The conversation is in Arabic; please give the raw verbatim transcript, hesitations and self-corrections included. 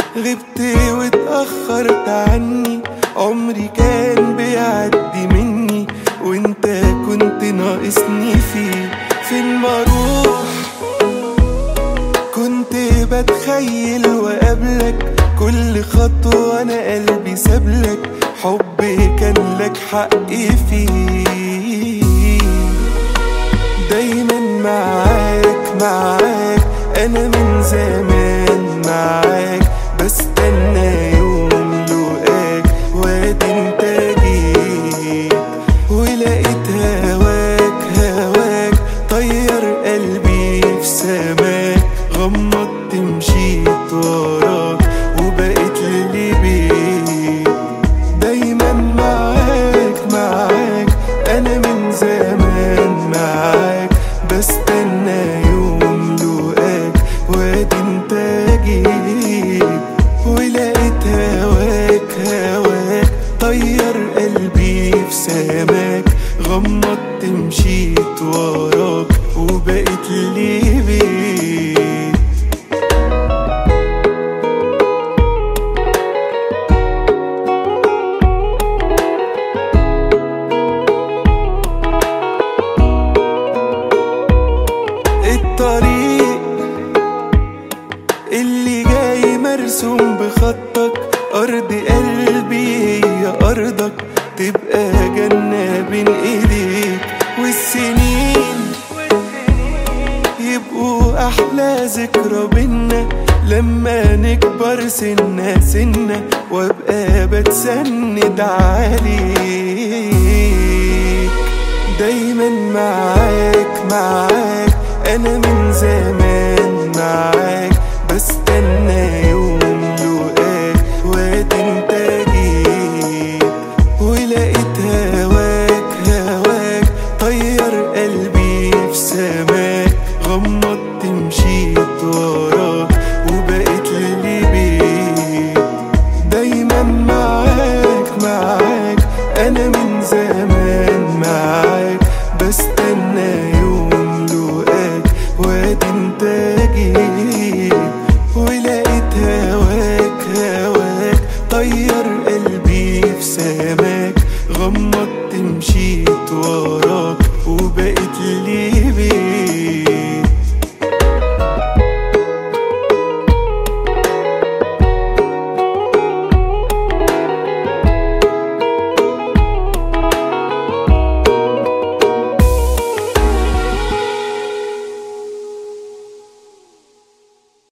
غبت واتأخرت عني، عمري كان بيعدي مني وانت كنت ناقصني فيه. فين ما اروح كنت بتخيل وقابلك، كل خطوة انا قلبي سابلك، حبي كان لك حقي فيه. دايما معاك معاك انا من زمان معاك، بستنى يوم لقاك وادي انت جيت، ولقيت هواك هواك طير قلبي في سماك، غمضت مشيت وراك وبقيت لي بيت. دايما معاك معاك انا من زمان معاك، بستنى يوم لقاك وادي انت جيت، ولقيت هواك هواك طير قلبي في سماك، غمضت مشيت وراك وبقيت لي بيت. الطريق اللي جاي مرسوم بخطك، أرض قلبي هي أرضك، تبقى جنة بين إيديك، والسنين يبقوا أحلى ذكرى بينا، لما نكبر سنة سنة وابقى بتسند عليك. دايما معاك معاك أنا من زمان